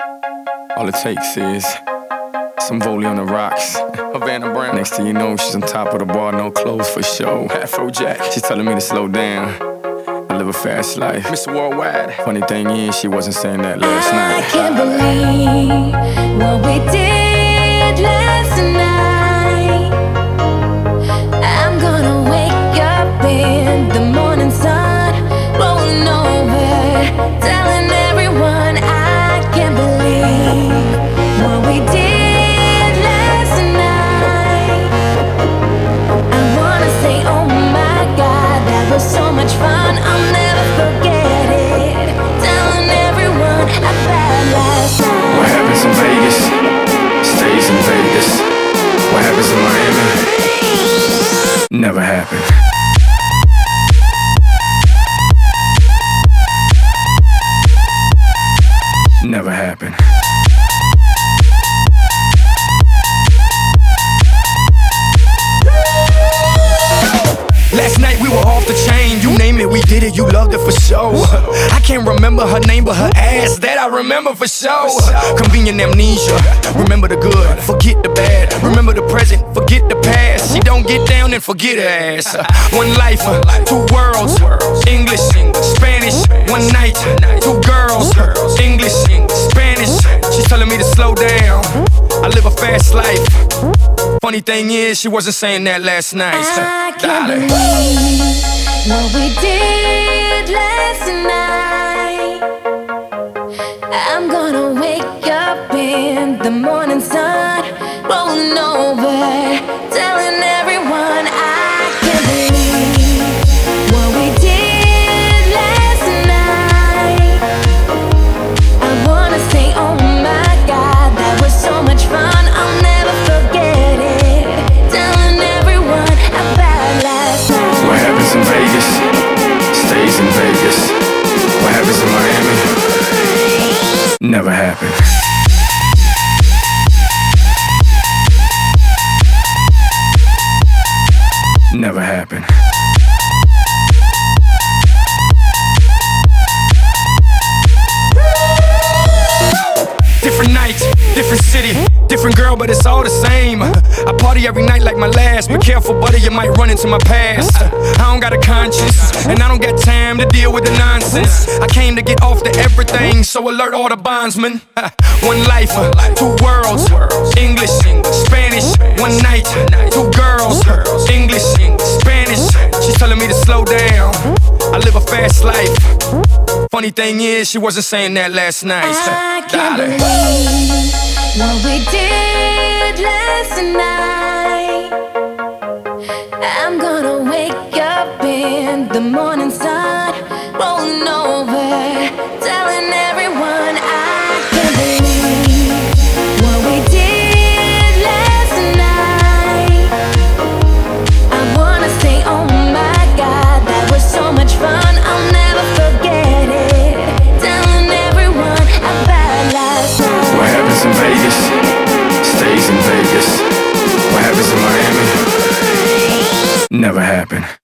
All it takes is some volley on the rocks. Havana Brown. Next thing you know, she's on top of the bar, no clothes for show. Afrojack. She's telling me to slow down. I live a fast life. Mr. Worldwide. Funny thing is, she wasn't saying that last night. I can't believe what we did last night. I'm gonna wake up in the morning sun, rolling over, telling everyone I can't believe what we did last night. I wanna say, oh my God, that was so much fun. I'll never forget it. Telling everyone about last night. What happens in Vegas stays in Vegas. What happens in Miami never happened. Never happened. Last night we were off the chain. You name it, we did it. You loved it for sure. I can't remember her name, but her ass, that I remember for sure. Convenient amnesia. Remember the good, forget the bad. Remember the present, forget the past. She don't get down and forget her ass. One life, two worlds. English, Spanish. One night, two girls. English, Spanish. She's telling me to slow down. I live a fast life. Funny thing is, she wasn't saying that last night. I can't believe what we did last night. I'm gonna wake up in the morning sun, rolling over, telling everyone I can't believe what we did last night. I wanna say, oh my God, that was so much fun. I'll never forget it. Telling everyone about last night. What happens in Vegas stays in Vegas. What happens in Miami never happened. Never happened. Different night, different city, different girl, but it's all the same. I party every night like my last. Be careful, buddy, you might run into my past. I don't got a conscience, and I don't got time to deal with the nonsense. I came to get off to everything, so alert all the bondsmen. One life, two worlds. English, Spanish. One night, two girls. English, Spanish. She's telling me to slow down. I live a fast life. Funny thing is, she wasn't saying that last night. I can't believe what we did last night. I'm gonna wake up in the morning sun, rolling over, telling everyone I can't believe what we did last night. I wanna say, oh my God, that was so much fun. I'll never forget it. Telling everyone about last night. What happens in Vegas stays in Vegas. What happens in Miami never happened.